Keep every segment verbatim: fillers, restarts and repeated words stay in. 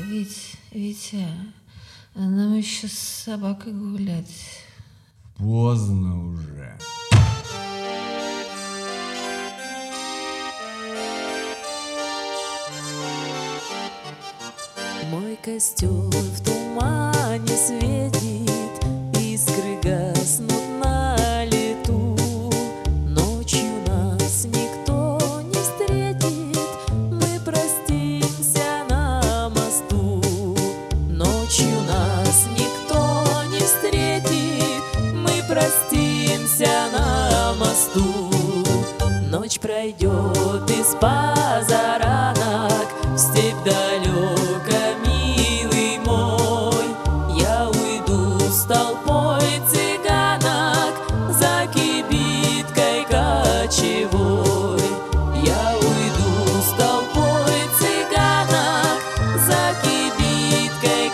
Вить, Витя, нам еще с собакой гулять. Поздно уже. Мой костер в тумане светит, искры гаснут на лету. Ночью нас никто не встретит, мы простимся на мосту. Ночью нас никто не встретит, мы простимся на мосту. Ночь пройдет из позаранок в степь далеко, милый мой. Я уйду с толпой цыганок за кибиткой кочевой. Я уйду с толпой цыганок за кибиткой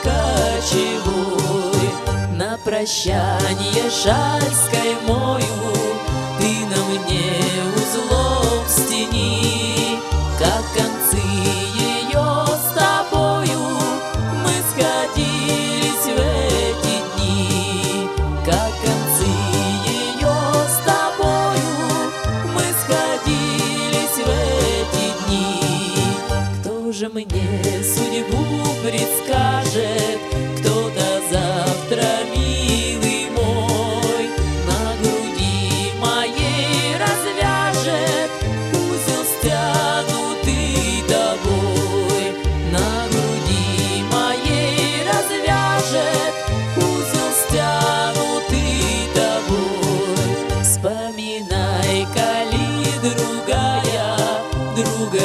кочевой. На прощанье шальской мою ты на мне узлом стяни, как концы ее с тобою мы сходились в эти дни. Как концы ее с тобою мы сходились в эти дни. Кто же мне судьбу предскажет, кто-то завтра, милый мой, на груди моей развяжет узел стянутый тобой. На груди моей развяжет узел стянутый тобой. Вспоминай, коли другая, друга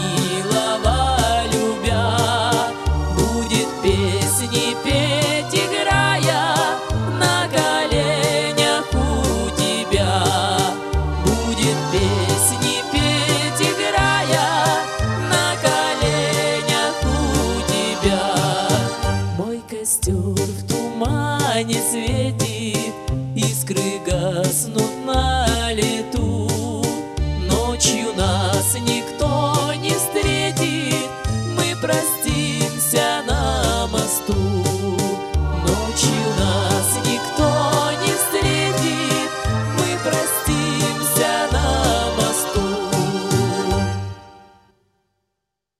милого любя, будет песни петь, играя на коленях у тебя. Будет песни петь, играя на коленях у тебя. Мой костер в тумане светит, искры гаснут на лету. Ночью нас никто не встретит, мы простимся